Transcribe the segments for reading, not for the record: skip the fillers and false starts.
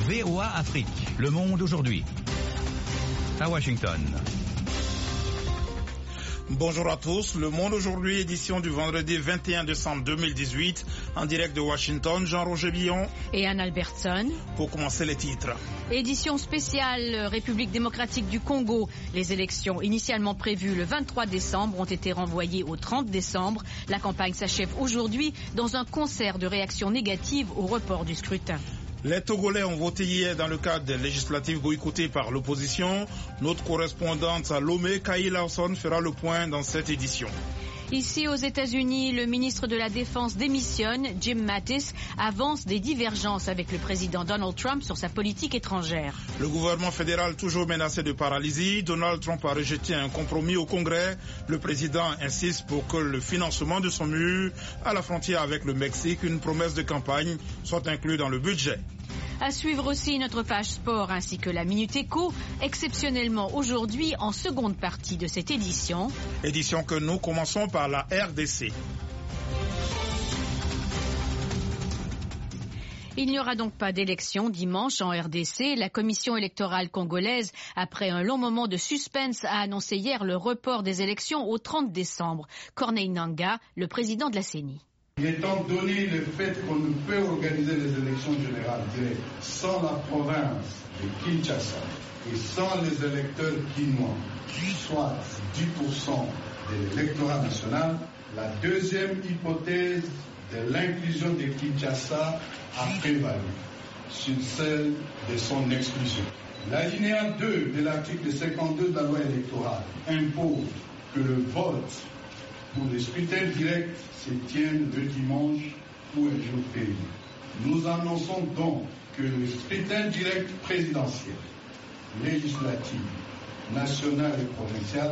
VOA Afrique, le monde aujourd'hui. À Washington. Bonjour à tous, Le Monde aujourd'hui, édition du vendredi 21 décembre 2018, en direct de Washington, Jean-Roger Billon et Anne Albertson. Pour commencer les titres. Édition spéciale République démocratique du Congo. Les élections initialement prévues le 23 décembre ont été renvoyées au 30 décembre. La campagne s'achève aujourd'hui dans un concert de réactions négatives au report du scrutin. Les Togolais ont voté hier dans le cadre des législatives boycottées par l'opposition. Notre correspondante à Lomé, Kay Lawson, fera le point dans cette édition. Ici aux États-Unis, le ministre de la Défense démissionne. Jim Mattis avance des divergences avec le président Donald Trump sur sa politique étrangère. Le gouvernement fédéral toujours menacé de paralysie. Donald Trump a rejeté un compromis au Congrès. Le président insiste pour que le financement de son mur à la frontière avec le Mexique, une promesse de campagne, soit inclus dans le budget. À suivre aussi notre page sport ainsi que la Minute Éco, exceptionnellement aujourd'hui en seconde partie de cette édition. Édition que nous commençons par la RDC. Il n'y aura donc pas d'élection dimanche en RDC. La commission électorale congolaise, après un long moment de suspense, a annoncé hier le report des élections au 30 décembre. Corneille Nangaa, le président de la CENI. Il est temps donné le fait qu'on ne peut organiser les élections générales directes sans la province de Kinshasa et sans les électeurs guinois, soit 10% de l'électorat national. La deuxième hypothèse de l'inclusion de Kinshasa a prévalu sur celle de son exclusion. L'alinéa 2 de l'article 52 de la loi électorale impose que le vote pour les scrutins directs se tiennent le dimanche ou un jour férié. Nous annonçons donc que le scrutin direct présidentiel, législatif, national et provincial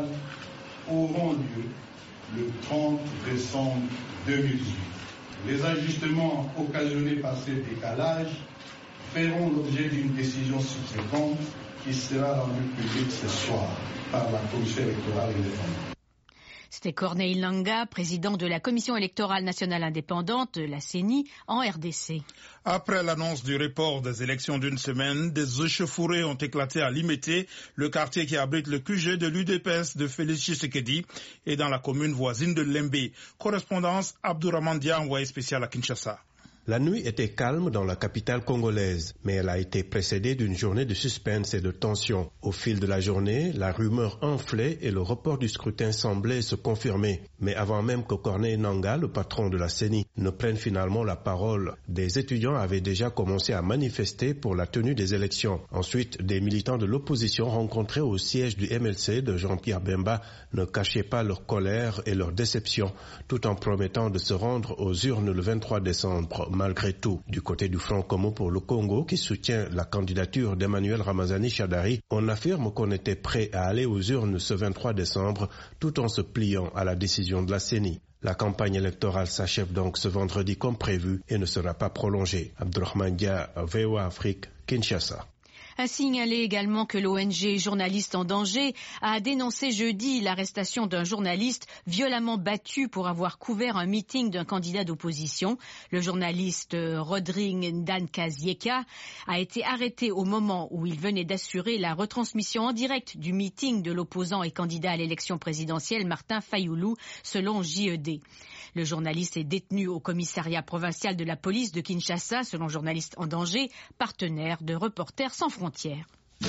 auront lieu le 30 décembre 2018. Les ajustements occasionnés par ces décalages feront l'objet d'une décision subséquente qui sera rendue publique ce soir par la Commission électorale indépendante. C'était Corneille Nangaa, président de la Commission électorale nationale indépendante, la CENI, en RDC. Après l'annonce du report des élections d'une semaine, des échauffourées ont éclaté à Limete, le quartier qui abrite le QG de l'UDPS de Félix Tshisekedi, et dans la commune voisine de Lembe. Correspondance Abdourahmane Dia, envoyé spécial à Kinshasa. La nuit était calme dans la capitale congolaise, mais elle a été précédée d'une journée de suspense et de tension. Au fil de la journée, la rumeur enflait et le report du scrutin semblait se confirmer. Mais avant même que Corneille Nangaa, le patron de la CENI, ne prenne finalement la parole, des étudiants avaient déjà commencé à manifester pour la tenue des élections. Ensuite, des militants de l'opposition rencontrés au siège du MLC de Jean-Pierre Bemba ne cachaient pas leur colère et leur déception, tout en promettant de se rendre aux urnes le 23 décembre. Malgré tout, du côté du Front commun pour le Congo, qui soutient la candidature d'Emmanuel Ramazani Shadari, on affirme qu'on était prêt à aller aux urnes ce 23 décembre, tout en se pliant à la décision de la CENI. La campagne électorale s'achève donc ce vendredi comme prévu et ne sera pas prolongée. Abdourahmane Dia, VOA Afrique, Kinshasa. A signalé également que l'ONG Journalistes en danger a dénoncé jeudi l'arrestation d'un journaliste violemment battu pour avoir couvert un meeting d'un candidat d'opposition. Le journaliste Rodrigue Ndankazieka a été arrêté au moment où il venait d'assurer la retransmission en direct du meeting de l'opposant et candidat à l'élection présidentielle Martin Fayoulou, selon JED. Le journaliste est détenu au commissariat provincial de la police de Kinshasa, selon Journalistes en danger, partenaire de Reporters sans frontières.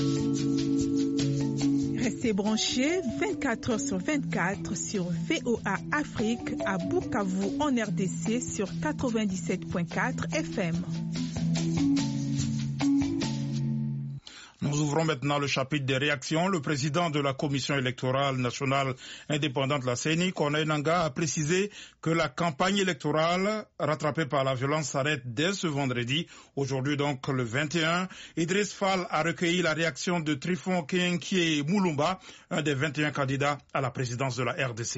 Restez branchés 24 heures sur 24 sur VOA Afrique à Bukavu en RDC sur 97.4 FM. Nous ouvrons maintenant le chapitre des réactions. Le président de la Commission électorale nationale indépendante, la CENI, Corneille Nangaa, a précisé que la campagne électorale rattrapée par la violence s'arrête dès ce vendredi. Aujourd'hui donc le 21. Idriss Fall a recueilli la réaction de Trifon Kenkie Moulumba, un des 21 candidats à la présidence de la RDC.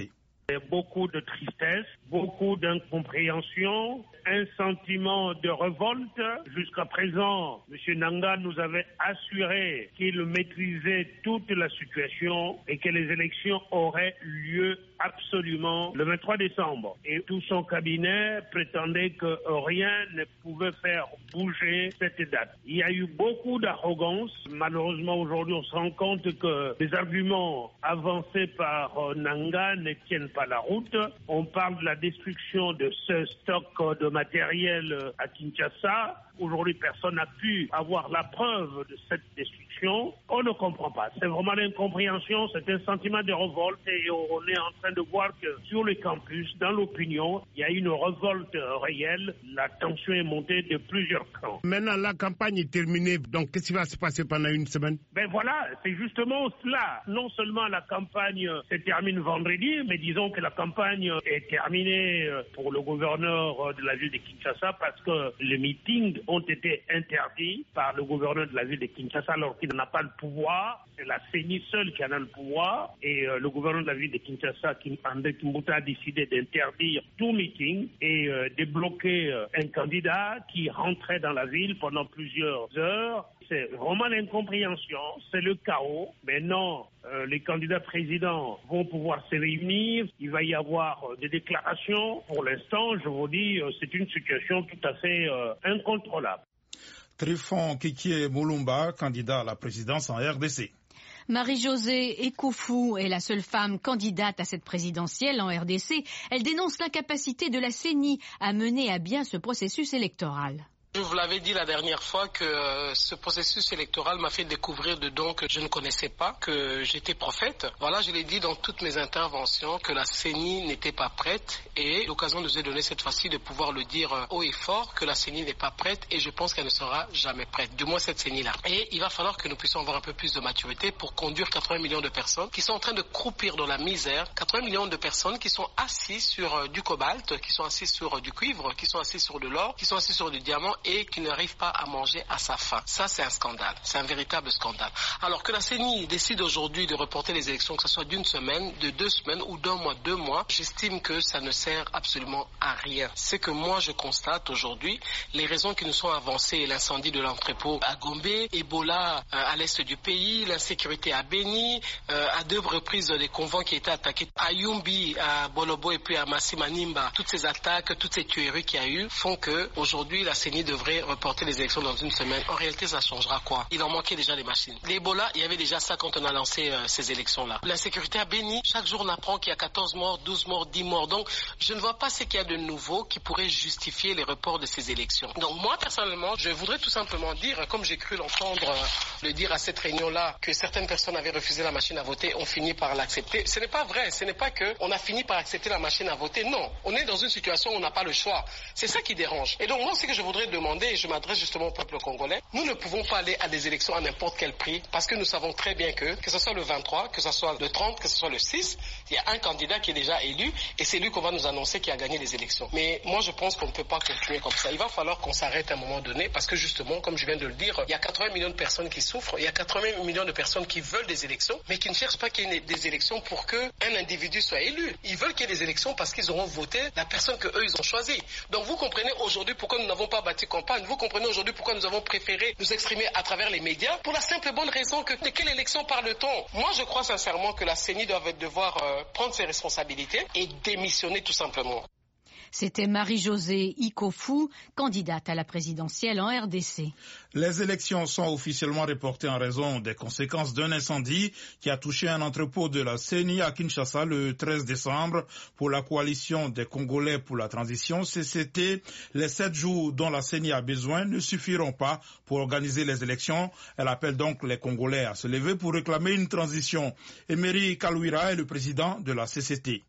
Beaucoup de tristesse, beaucoup d'incompréhension, un sentiment de révolte. Jusqu'à présent, M. Nanga nous avait assuré qu'il maîtrisait toute la situation et que les élections auraient lieu absolument le 23 décembre. Et tout son cabinet prétendait que rien ne pouvait faire bouger cette date. Il y a eu beaucoup d'arrogance. Malheureusement, aujourd'hui, on se rend compte que les arguments avancés par Nanga ne tiennent pas la route. On parle de la destruction de ce stock de matériel à Kinshasa. Aujourd'hui, personne n'a pu avoir la preuve de cette destruction. On ne comprend pas. C'est vraiment l'incompréhension, c'est un sentiment de révolte et on est en train de voir que sur le campus, dans l'opinion, il y a une révolte réelle. La tension est montée de plusieurs camps. Maintenant, la campagne est terminée. Donc, qu'est-ce qui va se passer pendant une semaine? Voilà, c'est justement cela. Non seulement la campagne se termine vendredi, mais disons que la campagne est terminée pour le gouverneur de la ville de Kinshasa parce que les meetings ont été interdits par le gouverneur de la ville de Kinshasa alors qu'il n'a pas le pouvoir. C'est la CENI seule qui en a le pouvoir et le gouverneur de la ville de Kinshasa, André Kimbuta, a décidé d'interdire tout meeting et de bloquer un candidat qui rentrait dans la ville pendant plusieurs heures. C'est vraiment l'incompréhension, c'est le chaos. Maintenant, les candidats présidents vont pouvoir se réunir. Il va y avoir des déclarations. Pour l'instant, je vous dis, c'est une situation tout à fait incontrôlable. Tryphon Kikie Mulumba, candidat à la présidence en RDC. Marie-Josée Ekoufou est la seule femme candidate à cette présidentielle en RDC. Elle dénonce l'incapacité de la CENI à mener à bien ce processus électoral. Je vous l'avais dit la dernière fois que ce processus électoral m'a fait découvrir de dons que je ne connaissais pas, que j'étais prophète. Voilà, je l'ai dit dans toutes mes interventions que la CENI n'était pas prête et l'occasion nous est donnée cette fois-ci de pouvoir le dire haut et fort que la CENI n'est pas prête et je pense qu'elle ne sera jamais prête, du moins cette CENI-là. Et il va falloir que nous puissions avoir un peu plus de maturité pour conduire 80 millions de personnes qui sont en train de croupir dans la misère, 80 millions de personnes qui sont assises sur du cobalt, qui sont assises sur du cuivre, qui sont assises sur de l'or, qui sont assises sur du diamant et qui n'arrive pas à manger à sa faim. Ça, c'est un scandale. C'est un véritable scandale. Alors que la CENI décide aujourd'hui de reporter les élections, que ce soit d'une semaine, de 2 semaines ou d'un mois, 2 mois, j'estime que ça ne sert absolument à rien. C'est que moi, je constate aujourd'hui les raisons qui nous sont avancées, l'incendie de l'entrepôt à Gombe, Ebola à l'est du pays, l'insécurité à Beni, à 2 reprises des convois qui étaient attaqués à Yumbi, à Bolobo et puis à Massimanimba. Toutes ces attaques, toutes ces tueries qu'il y a eu font que aujourd'hui la CENI devrait reporter les élections dans une semaine. En réalité, ça changera quoi? Il en manquait déjà des machines. L'Ebola, il y avait déjà ça quand on a lancé ces élections-là. L'insécurité à Beni, chaque jour on apprend qu'il y a 14 morts, 12 morts, 10 morts. Donc, je ne vois pas ce qu'il y a de nouveau qui pourrait justifier les reports de ces élections. Donc, moi, personnellement, je voudrais tout simplement dire, comme j'ai cru l'entendre le dire à cette réunion-là, que certaines personnes avaient refusé la machine à voter, ont fini par l'accepter. Ce n'est pas vrai. Ce n'est pas qu'on a fini par accepter la machine à voter. Non. On est dans une situation où on n'a pas le choix. C'est ça qui dérange. Et donc, moi, ce que je voudrais demander, et je m'adresse justement au peuple congolais, nous ne pouvons pas aller à des élections à n'importe quel prix parce que nous savons très bien que ce soit le 23, que ce soit le 30, que ce soit le 6, il y a un candidat qui est déjà élu et c'est lui qu'on va nous annoncer qui a gagné les élections. Mais moi je pense qu'on ne peut pas continuer comme ça. Il va falloir qu'on s'arrête à un moment donné parce que justement, comme je viens de le dire, il y a 80 millions de personnes qui souffrent, il y a 80 millions de personnes qui veulent des élections mais qui ne cherchent pas qu'il y ait des élections pour qu'un individu soit élu. Ils veulent qu'il y ait des élections parce qu'ils auront voté la personne qu'eux ils ont choisie. Donc vous comprenez aujourd'hui pourquoi nous n'avons pas bâti campagne. Vous comprenez aujourd'hui pourquoi nous avons préféré nous exprimer à travers les médias pour la simple et bonne raison que de quelle élection parle-t-on? Moi, je crois sincèrement que la CENI doit devoir prendre ses responsabilités et démissionner tout simplement. C'était Marie-Josée Ekoufou, candidate à la présidentielle en RDC. Les élections sont officiellement reportées en raison des conséquences d'un incendie qui a touché un entrepôt de la CENI à Kinshasa le 13 décembre. Pour la coalition des Congolais pour la transition, CCT, les 7 jours dont la CENI a besoin ne suffiront pas pour organiser les élections. Elle appelle donc les Congolais à se lever pour réclamer une transition. Emery Kalouira est le président de la CCT.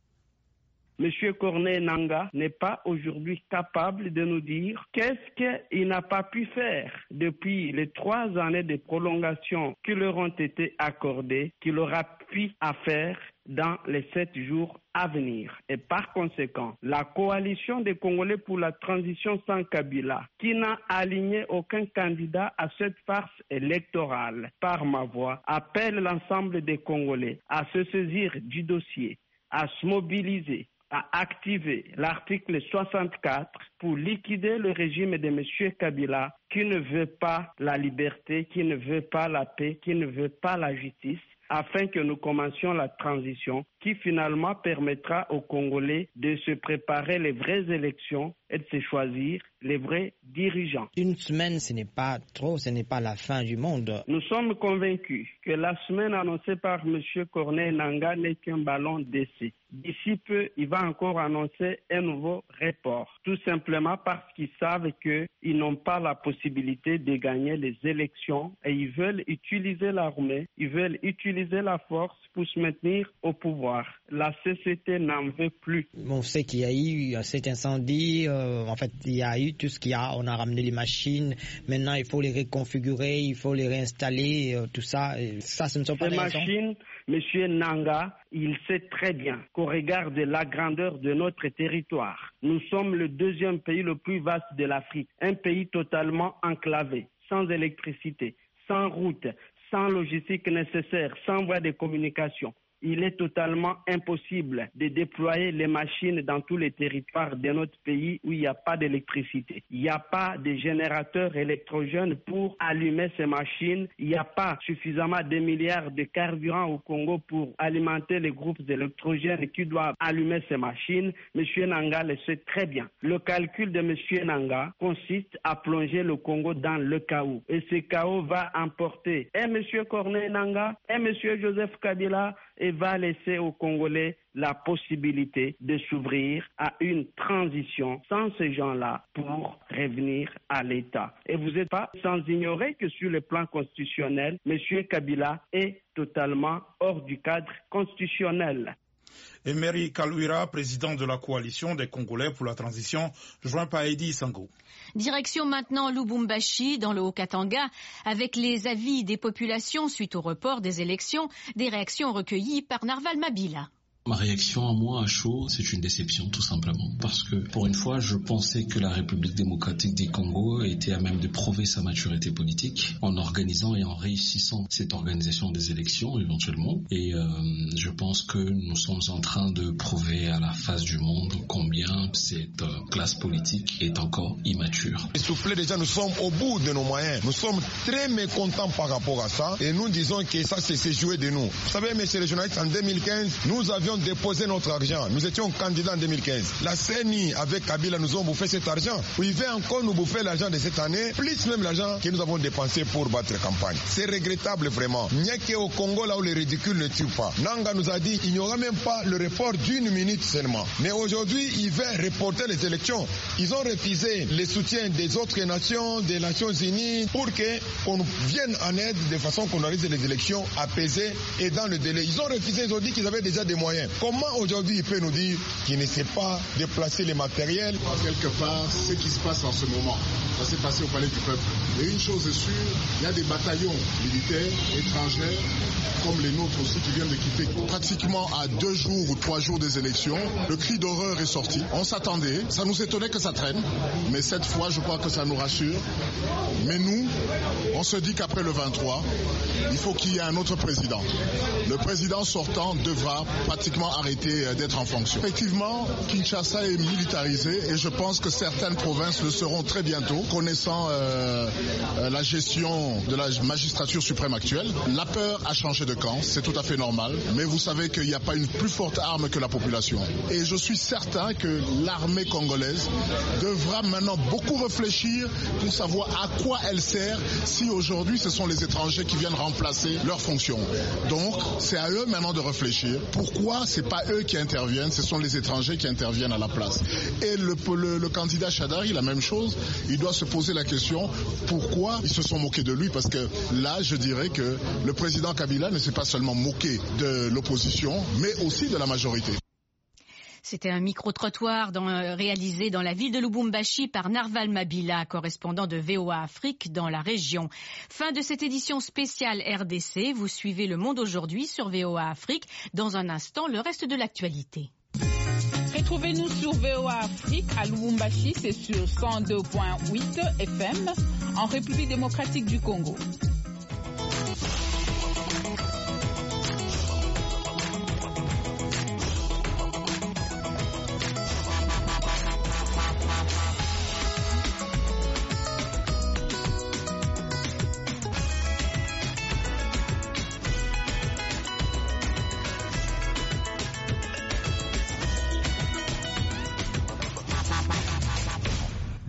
Monsieur Corneille Nanga n'est pas aujourd'hui capable de nous dire qu'est-ce qu'il n'a pas pu faire depuis les 3 années de prolongation qui leur ont été accordées, qu'il aura pu faire dans les 7 jours à venir. Et par conséquent, la coalition des Congolais pour la transition sans Kabila, qui n'a aligné aucun candidat à cette farce électorale, par ma voix, appelle l'ensemble des Congolais à se saisir du dossier à se mobiliser, à activer l'article 64 pour liquider le régime de M. Kabila qui ne veut pas la liberté, qui ne veut pas la paix, qui ne veut pas la justice, afin que nous commencions la transition qui finalement permettra aux Congolais de se préparer les vraies élections et de se choisir les vrais dirigeants. Une semaine, ce n'est pas trop, ce n'est pas la fin du monde. Nous sommes convaincus que la semaine annoncée par M. Corneille Nangaa n'est qu'un ballon d'essai. D'ici peu, il va encore annoncer un nouveau report, tout simplement parce qu'ils savent qu'ils n'ont pas la possibilité de gagner les élections et ils veulent utiliser l'armée, ils veulent utiliser la force pour se maintenir au pouvoir. La société n'en veut plus. On sait qu'il y a eu cet incendie, en fait il y a eu tout ce qu'il y a, on a ramené les machines, maintenant il faut les reconfigurer, il faut les réinstaller, tout ça, ça ce ne sont pas des machines. Monsieur Nangaa, il sait très bien qu'au regard de la grandeur de notre territoire, nous sommes le deuxième pays le plus vaste de l'Afrique, un pays totalement enclavé, sans électricité, sans route, sans logistique nécessaire, sans voie de communication. Il est totalement impossible de déployer les machines dans tous les territoires de notre pays où il n'y a pas d'électricité. Il n'y a pas de générateurs électrogènes pour allumer ces machines. Il n'y a pas suffisamment de milliards de carburant au Congo pour alimenter les groupes électrogènes qui doivent allumer ces machines. Monsieur Nangaa le sait très bien. Le calcul de Monsieur Nangaa consiste à plonger le Congo dans le chaos. Et ce chaos va emporter et Monsieur Corneille Nangaa et Monsieur Joseph Kabila et va laisser aux Congolais la possibilité de s'ouvrir à une transition sans ces gens-là pour revenir à l'État. Et vous n'êtes pas sans ignorer que sur le plan constitutionnel, M. Kabila est totalement hors du cadre constitutionnel. Emery Kalouira, président de la coalition des Congolais pour la transition, joint par Eddy Sango. Direction maintenant Lubumbashi, dans le Haut-Katanga, avec les avis des populations suite au report des élections, des réactions recueillies par Narval Mabila. Ma réaction à moi, à chaud, c'est une déception tout simplement. Parce que pour une fois, je pensais que la République démocratique du Congo était à même de prouver sa maturité politique en organisant et en réussissant cette organisation des élections éventuellement. Et je pense que nous sommes en train de prouver à la face du monde combien cette classe politique est encore immature. Essoufflé déjà, nous sommes au bout de nos moyens. Nous sommes très mécontents par rapport à ça et nous disons que ça c'est joué de nous. Vous savez, messieurs les journalistes, en 2015, nous avions déposé notre argent. Nous étions candidats en 2015. La CENI avec Kabila nous ont bouffé cet argent. Il va encore nous bouffer l'argent de cette année, plus même l'argent que nous avons dépensé pour battre campagne. C'est regrettable vraiment. Il n'y a qu'au Congo là où les ridicules ne tuent pas. Nangaa nous a dit qu'il n'y aura même pas le report d'une minute seulement. Mais aujourd'hui, il va reporter les élections. Ils ont refusé le soutien des autres nations, des Nations Unies, pour qu'on vienne en aide de façon qu'on organise les élections apaisées et dans le délai. Ils ont refusé, ils ont dit qu'ils avaient déjà des moyens. Comment aujourd'hui il peut nous dire qu'il ne sait pas déplacer les matériels? Quelque part, ce qui se passe en ce moment, ça s'est passé au Palais du Peuple. Et une chose est sûre, il y a des bataillons militaires étrangers, comme les nôtres aussi, qui viennent de quitter. Pratiquement à 2 jours ou 3 jours des élections, le cri d'horreur est sorti. On s'attendait, ça nous étonnait que ça traîne, mais cette fois, je crois que ça nous rassure. Mais nous, on se dit qu'après le 23, il faut qu'il y ait un autre président. Le président sortant devra pratiquement arrêter d'être en fonction. Effectivement, Kinshasa est militarisé et je pense que certaines provinces le seront très bientôt, connaissant la gestion de la magistrature suprême actuelle. La peur a changé de camp, c'est tout à fait normal, mais vous savez qu'il n'y a pas une plus forte arme que la population. Et je suis certain que l'armée congolaise devra maintenant beaucoup réfléchir pour savoir à quoi elle sert si aujourd'hui ce sont les étrangers qui viennent remplacer leurs fonctions. Donc, c'est à eux maintenant de réfléchir. Pourquoi c'est pas eux qui interviennent, ce sont les étrangers qui interviennent à la place. Et le candidat Chadari, la même chose, il doit se poser la question pourquoi ils se sont moqués de lui, parce que là, je dirais que le président Kabila ne s'est pas seulement moqué de l'opposition, mais aussi de la majorité. C'était un micro-trottoir réalisé dans la ville de Lubumbashi par Narval Mabila, correspondant de VOA Afrique dans la région. Fin de cette édition spéciale RDC. Vous suivez Le Monde aujourd'hui sur VOA Afrique. Dans un instant, le reste de l'actualité. Retrouvez-nous sur VOA Afrique à Lubumbashi, c'est sur 102.8 FM en République démocratique du Congo.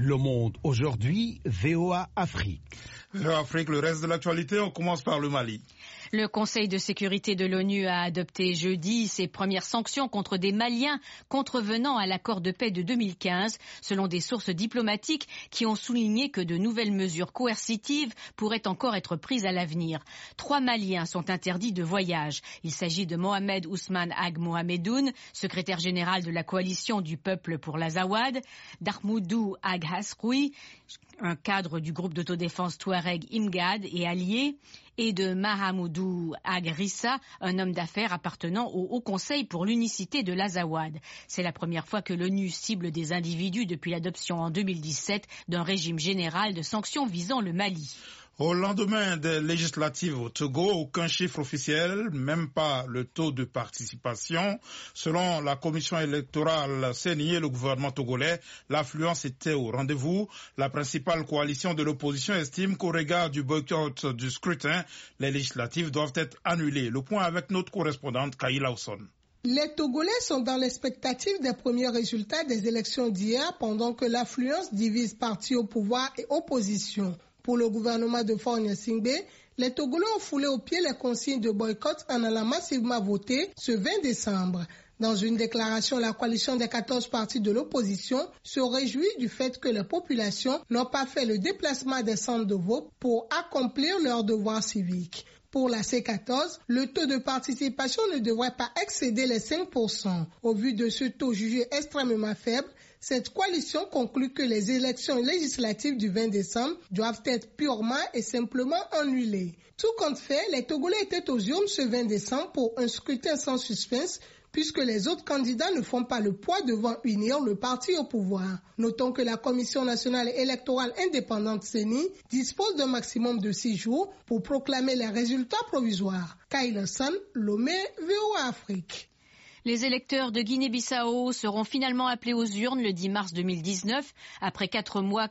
Le Monde aujourd'hui, VOA Afrique. VOA Afrique, le reste de l'actualité, on commence par le Mali. Le Conseil de sécurité de l'ONU a adopté jeudi ses premières sanctions contre des Maliens contrevenant à l'accord de paix de 2015, selon des sources diplomatiques qui ont souligné que de nouvelles mesures coercitives pourraient encore être prises à l'avenir. 3 Maliens sont interdits de voyage. Il s'agit de Mohamed Ousmane Ag Mohamedoun, secrétaire général de la coalition du peuple pour l'Azawad, d'Ahmoudou Ag Hasroui, un cadre du groupe d'autodéfense Touareg Imgad et allié, et de Mahamoudou Ag Rissa, un homme d'affaires appartenant au Haut Conseil pour l'unicité de l'Azawad. C'est la première fois que l'ONU cible des individus depuis l'adoption en 2017 d'un régime général de sanctions visant le Mali. Au lendemain des législatives au Togo, aucun chiffre officiel, même pas le taux de participation. Selon la commission électorale CENI et le gouvernement togolais, l'affluence était au rendez-vous. La principale coalition de l'opposition estime qu'au regard du boycott du scrutin, les législatives doivent être annulées. Le point avec notre correspondante Kaïla Osson. Les Togolais sont dans l'expectative des premiers résultats des élections d'hier pendant que l'affluence divise partis au pouvoir et opposition. Pour le gouvernement de Faure Gnassingbé, les Togolais ont foulé aux pieds les consignes de boycott en allant massivement voter ce 20 décembre. Dans une déclaration, la coalition des 14 partis de l'opposition se réjouit du fait que les populations n'ont pas fait le déplacement des centres de vote pour accomplir leurs devoirs civiques. Pour la C14, le taux de participation ne devrait pas excéder les 5%. Au vu de ce taux jugé extrêmement faible, cette coalition conclut que les élections législatives du 20 décembre doivent être purement et simplement annulées. Tout compte fait, les Togolais étaient aux urnes ce 20 décembre pour un scrutin sans suspense, puisque les autres candidats ne font pas le poids devant unir le parti au pouvoir. Notons que la Commission nationale électorale indépendante CENI dispose d'un maximum de 6 jours pour proclamer les résultats provisoires. Kaïla San, Lomé, VOA Afrique. Les électeurs de Guinée-Bissau seront finalement appelés aux urnes le 10 mars 2019, après 4 mois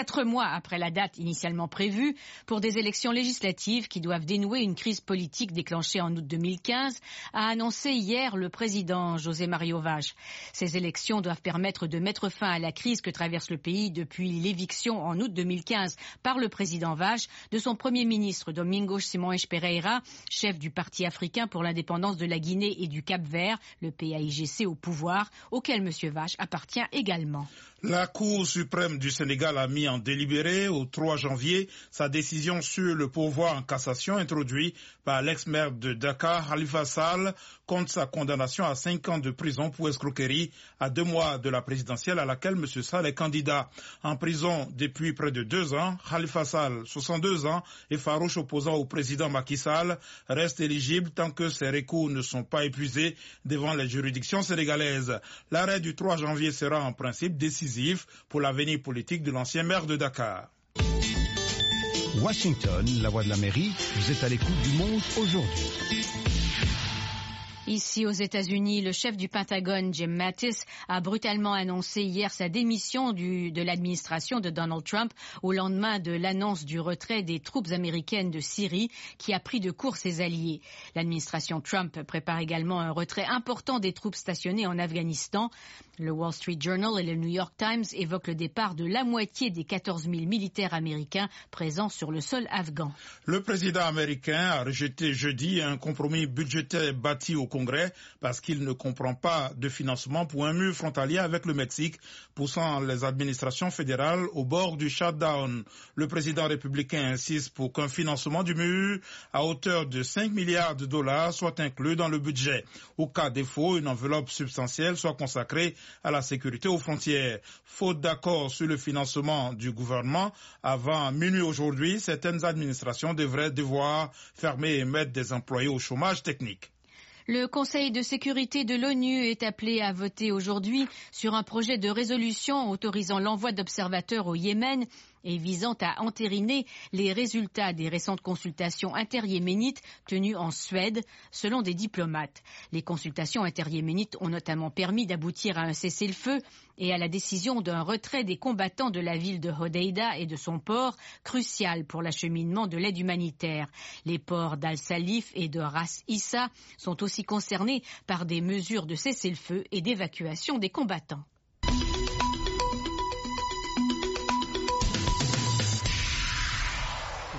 après la date initialement prévue, pour des élections législatives qui doivent dénouer une crise politique déclenchée en août 2015, a annoncé hier le président José Mario Vaz. Ces élections doivent permettre de mettre fin à la crise que traverse le pays depuis l'éviction en août 2015 par le président Vaz de son premier ministre Domingos Simões Pereira, chef du Parti africain pour l'indépendance de la Guinée et du Cap-Vert, le PAIGC au pouvoir, auquel M. Vache appartient également. La Cour suprême du Sénégal a mis en délibéré au 3 janvier sa décision sur le pourvoi en cassation introduit par l'ex-maire de Dakar, Khalifa Sall, contre sa condamnation à 5 ans de prison pour escroquerie à 2 mois de la présidentielle à laquelle M. Sall est candidat. En prison depuis près de 2 ans, Khalifa Sall, 62 ans et farouche opposant au président Macky Sall, reste éligible tant que ses recours ne sont pas épuisés devant les juridictions sénégalaises. L'arrêt du 3 janvier sera en principe décisif pour l'avenir politique de l'ancien maire de Dakar. Washington, la voix de l'Amérique, vous êtes à l'écoute du Monde aujourd'hui. Ici aux États-Unis, le chef du Pentagone, Jim Mattis, a brutalement annoncé hier sa démission de l'administration de Donald Trump au lendemain de l'annonce du retrait des troupes américaines de Syrie qui a pris de court ses alliés. L'administration Trump prépare également un retrait important des troupes stationnées en Afghanistan. Le Wall Street Journal et le New York Times évoquent le départ de la moitié des 14 000 militaires américains présents sur le sol afghan. Le président américain a rejeté jeudi un compromis budgétaire bâti au Congrès parce qu'il ne comprend pas de financement pour un mur frontalier avec le Mexique, poussant les administrations fédérales au bord du shutdown. Le président républicain insiste pour qu'un financement du mur à hauteur de 5 milliards de dollars soit inclus dans le budget. Au cas défaut, une enveloppe substantielle soit consacrée à la sécurité aux frontières. Faute d'accord sur le financement du gouvernement, avant minuit aujourd'hui, certaines administrations devraient devoir fermer et mettre des employés au chômage technique. Le Conseil de sécurité de l'ONU est appelé à voter aujourd'hui sur un projet de résolution autorisant l'envoi d'observateurs au Yémen et visant à entériner les résultats des récentes consultations inter-yéménites tenues en Suède, selon des diplomates. Les consultations inter-yéménites ont notamment permis d'aboutir à un cessez-le-feu et à la décision d'un retrait des combattants de la ville de Hodeïda et de son port, crucial pour l'acheminement de l'aide humanitaire. Les ports d'Al-Salif et de Ras Issa sont aussi concernés par des mesures de cessez-le-feu et d'évacuation des combattants.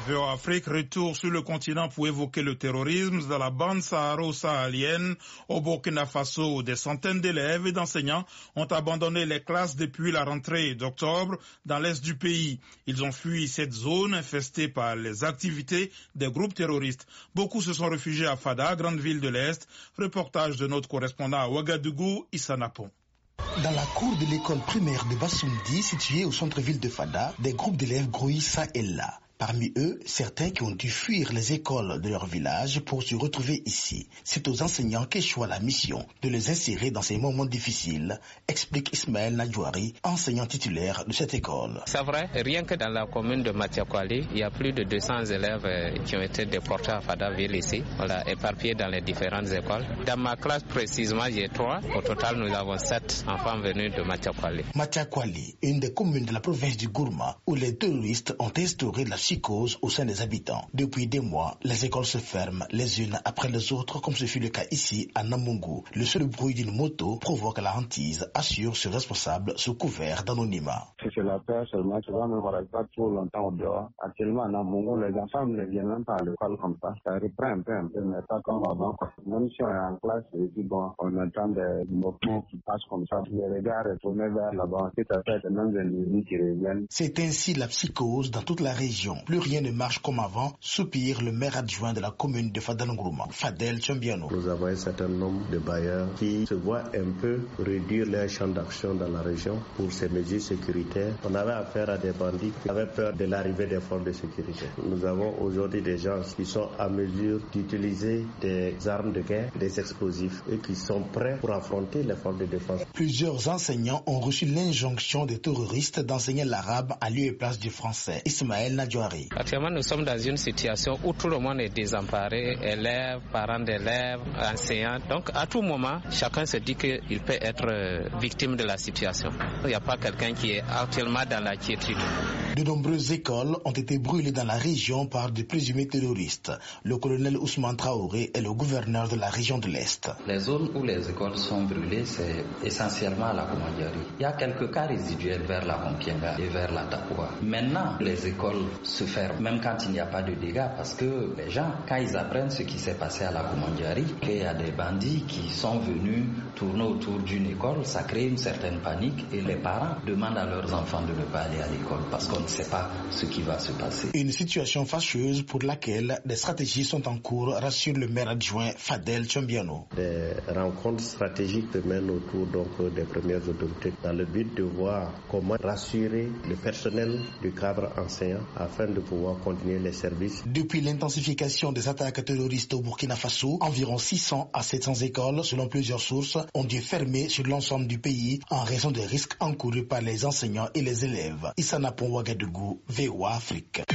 VOA Afrique, retour sur le continent pour évoquer le terrorisme dans la bande saharo-sahalienne. Au Burkina Faso, des centaines d'élèves et d'enseignants ont abandonné les classes depuis la rentrée d'octobre dans l'est du pays. Ils ont fui cette zone infestée par les activités des groupes terroristes. Beaucoup se sont réfugiés à Fada, grande ville de l'Est. Reportage de notre correspondant à Ouagadougou, Issa Napon. Dans la cour de l'école primaire de Bassoundi, située au centre-ville de Fada, des groupes d'élèves grouillent ça et là. Parmi eux, certains qui ont dû fuir les écoles de leur village pour se retrouver ici. C'est aux enseignants qu'échoue la mission de les insérer dans ces moments difficiles, explique Ismaël Nadjouari, enseignant titulaire de cette école. C'est vrai, rien que dans la commune de Matiakwali, il y a plus de 200 élèves qui ont été déportés à Fada-ville ici, éparpillés dans les différentes écoles. Dans ma classe précisément, il y a 3. Au total, nous avons 7 enfants venus de Matiakwali. Matiakwali, une des communes de la province du Gourma, où les terroristes ont instauré la psychose au sein des habitants. Depuis des mois, les écoles se ferment les unes après les autres, comme ce fut le cas ici à Namungu. Le seul bruit d'une moto provoque la hantise, assure ce responsable sous couvert d'anonymat. C'est la peur seulement, tu vois, mais on ne reste pas trop longtemps au dehors. Actuellement, à Namungu, les enfants ne viennent même pas à l'école comme ça. Ça reprend un peu, mais pas comme avant. Même si on est en classe, et puis bon, on entend des motos qui passent comme ça, les regards retournés vers là-bas. C'est à fait même des nuits qui reviennent. C'est ainsi la psychose dans toute la région. Plus rien ne marche comme avant, soupire le maire adjoint de la commune de Fada-Ngrouma, Fadel Tchombiano. Nous avons un certain nombre de bailleurs qui se voient un peu réduire leur champ d'action dans la région pour ces mesures sécuritaires. On avait affaire à des bandits qui avaient peur de l'arrivée des forces de sécurité. Nous avons aujourd'hui des gens qui sont à mesure d'utiliser des armes de guerre, des explosifs et qui sont prêts pour affronter les forces de défense. Plusieurs enseignants ont reçu l'injonction des terroristes d'enseigner l'arabe à lieu et place du français. Ismaël Nadjouari. Actuellement, nous sommes dans une situation où tout le monde est désemparé, élèves, parents d'élèves, enseignants. Donc, à tout moment, chacun se dit qu'il peut être victime de la situation. Il n'y a pas quelqu'un qui est actuellement dans la quiétude. De nombreuses écoles ont été brûlées dans la région par des présumés terroristes. Le colonel Ousmane Traoré est le gouverneur de la région de l'Est. Les zones où les écoles sont brûlées, c'est essentiellement à la Komandjari. Il y a quelques cas résiduels vers la Rompienga et vers la Takoua. Maintenant, les écoles se ferment, même quand il n'y a pas de dégâts, parce que les gens, quand ils apprennent ce qui s'est passé à la Komandjari, qu'il y a des bandits qui sont venus tourner autour d'une école, ça crée une certaine panique et les parents demandent à leurs enfants de ne pas aller à l'école parce qu'on ne sait pas ce qui va se passer. Une situation fâcheuse pour laquelle des stratégies sont en cours, rassure le maire adjoint Fadel Tchombiano. Des rencontres stratégiques se mènent autour des premières autorités dans le but de voir comment rassurer le personnel du cadre enseignant afin de pouvoir continuer les services. Depuis l'intensification des attaques terroristes au Burkina Faso, environ 600 à 700 écoles, selon plusieurs sources, ont dû fermer sur l'ensemble du pays en raison des risques encourus par les enseignants et les élèves. Issa Napon, Ouagadougou, VOA Afrique.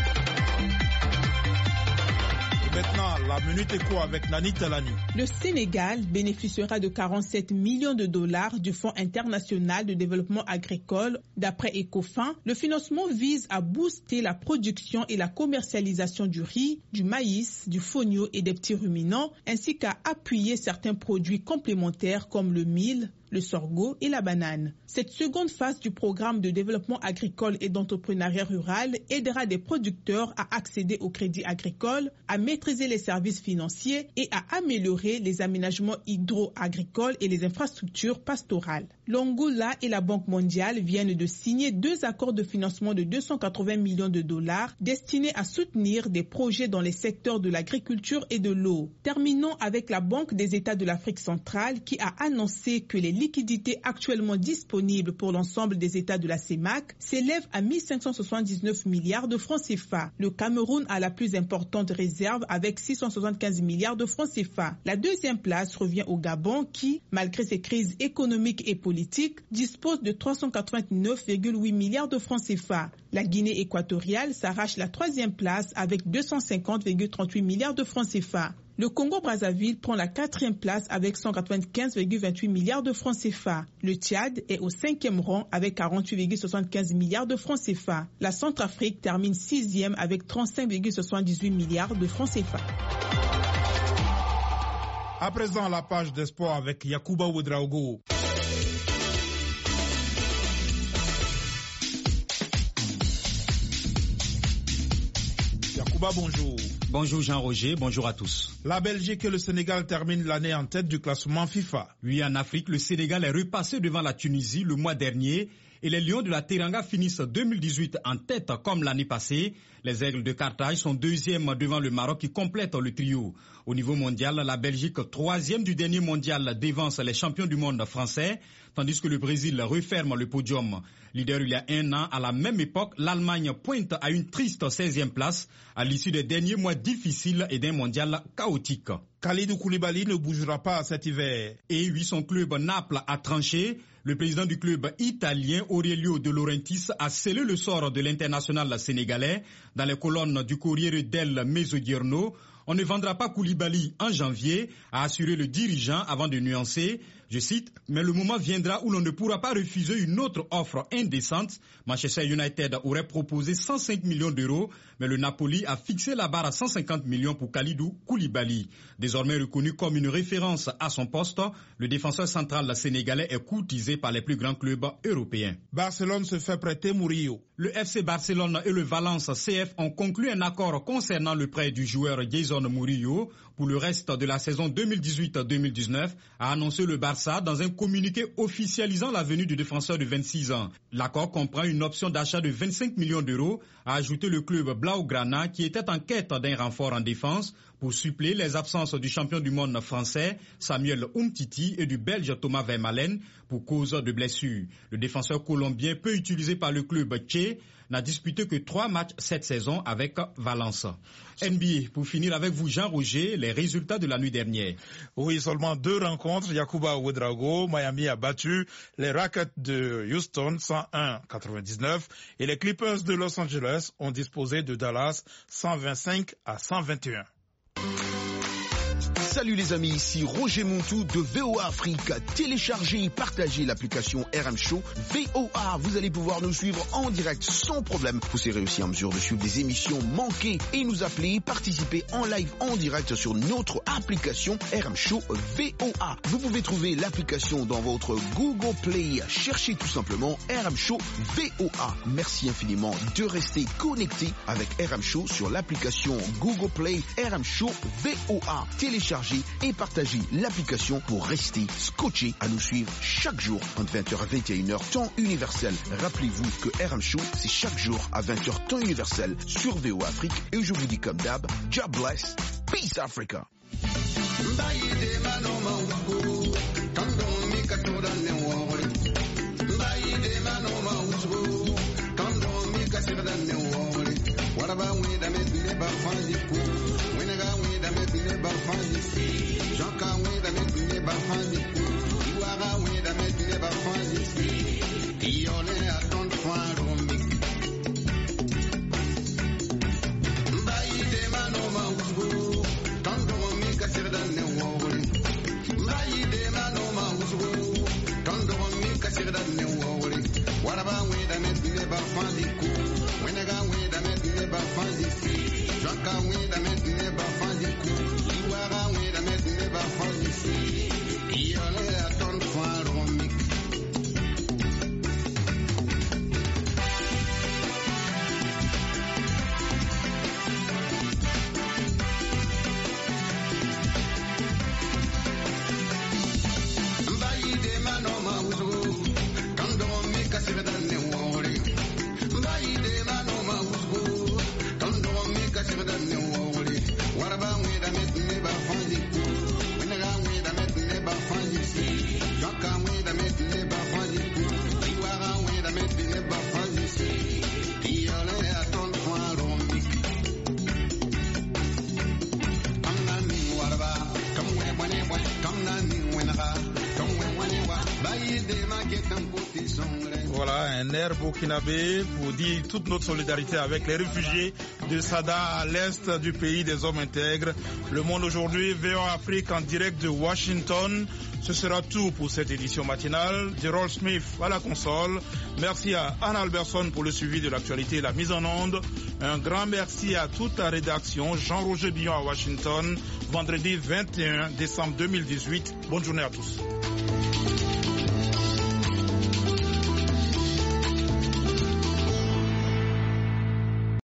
Maintenant, la Minute Éco avec Nani Talani. Le Sénégal bénéficiera de 47 millions de dollars du Fonds international de développement agricole. D'après Ecofin, le financement vise à booster la production et la commercialisation du riz, du maïs, du fonio et des petits ruminants, ainsi qu'à appuyer certains produits complémentaires comme le mil, le sorgho et la banane. Cette seconde phase du programme de développement agricole et d'entrepreneuriat rural aidera des producteurs à accéder au crédit agricole, à maîtriser les services financiers et à améliorer les aménagements hydro-agricoles et les infrastructures pastorales. L'Angola et la Banque mondiale viennent de signer 2 accords de financement de 280 millions de dollars destinés à soutenir des projets dans les secteurs de l'agriculture et de l'eau. Terminons avec la Banque des États de l'Afrique centrale qui a annoncé que les liquidités actuellement disponibles pour l'ensemble des États de la CEMAC s'élèvent à 1579 milliards de francs CFA. Le Cameroun a la plus importante réserve avec 675 milliards de francs CFA. La deuxième place revient au Gabon qui, malgré ses crises économiques et politiques, dispose de 389,8 milliards de francs CFA. La Guinée équatoriale s'arrache la troisième place avec 250,38 milliards de francs CFA. Le Congo-Brazzaville prend la 4e place avec 195,28 milliards de francs CFA. Le Tchad est au 5e rang avec 48,75 milliards de francs CFA. La Centrafrique termine 6e avec 35,78 milliards de francs CFA. À présent, la page des sports avec Yacouba Ouedraogo. Yacouba, bonjour. Bonjour Jean-Roger, bonjour à tous. La Belgique et le Sénégal terminent l'année en tête du classement FIFA. Oui, en Afrique, le Sénégal est repassé devant la Tunisie le mois dernier et les Lions de la Teranga finissent 2018 en tête comme l'année passée. Les Aigles de Carthage sont deuxièmes devant le Maroc qui complète le trio. Au niveau mondial, la Belgique, troisième du dernier mondial, dévance les champions du monde français, tandis que le Brésil referme le podium. Leader il y a un an, à la même époque, l'Allemagne pointe à une triste 16e place à l'issue des derniers mois difficiles et d'un mondial chaotique. Kalidou Koulibaly ne bougera pas cet hiver. Et oui, son club Naples a tranché. Le président du club italien Aurelio De Laurentiis a scellé le sort de l'international sénégalais dans les colonnes du Corriere del Mezzogiorno. On ne vendra pas Koulibaly en janvier, a assuré le dirigeant avant de nuancer. Je cite, mais le moment viendra où l'on ne pourra pas refuser une autre offre indécente. Manchester United aurait proposé 105 millions d'euros, mais le Napoli a fixé la barre à 150 millions pour Kalidou Koulibaly. Désormais reconnu comme une référence à son poste, le défenseur central sénégalais est courtisé par les plus grands clubs européens. Barcelone se fait prêter Murillo. Le FC Barcelone et le Valence CF ont conclu un accord concernant le prêt du joueur Jason Murillo pour le reste de la saison 2018-2019, a annoncé le Barça dans un communiqué officialisant la venue du défenseur de 26 ans. L'accord comprend une option d'achat de 25 millions d'euros, a ajouté le club Blaugrana qui était en quête d'un renfort en défense pour suppléer les absences du champion du monde français Samuel Umtiti et du belge Thomas Vermaelen pour cause de blessure. Le défenseur colombien peu utilisé par le club Tché n'a disputé que 3 matchs cette saison avec Valence. NBA, pour finir avec vous Jean-Roger, les résultats de la nuit dernière. Oui, seulement 2 rencontres. Yacouba Ouedraogo, Miami a battu les Rockets de Houston 101-99 et les Clippers de Los Angeles ont disposé de Dallas 125-121. Salut les amis, ici Roger Montou de VOA Afrique. Téléchargez et partagez l'application RM Show VOA. Vous allez pouvoir nous suivre en direct sans problème. Vous serez aussi en mesure de suivre des émissions manquées et nous appeler, participer en live en direct sur notre application RM Show VOA. Vous pouvez trouver l'application dans votre Google Play. Cherchez tout simplement RM Show VOA. Merci infiniment de rester connecté avec RM Show sur l'application Google Play RM Show VOA. Téléchargez et partagez l'application pour rester scotché à nous suivre chaque jour entre 20h et 21h temps universel. Rappelez-vous que RM Show c'est chaque jour à 20h temps universel sur VOA Afrique et je vous dis comme d'hab, God bless, peace Africa. Voilà, un air burkinabé pour dire toute notre solidarité avec les réfugiés de Sada à l'est du pays des hommes intègres. Le Monde aujourd'hui, VOA Afrique en direct de Washington. Ce sera tout pour cette édition matinale. Gerald Smith à la console. Merci à Anna Alberson pour le suivi de l'actualité et la mise en onde. Un grand merci à toute la rédaction. Jean-Roger Billon à Washington, vendredi 21 décembre 2018. Bonne journée à tous.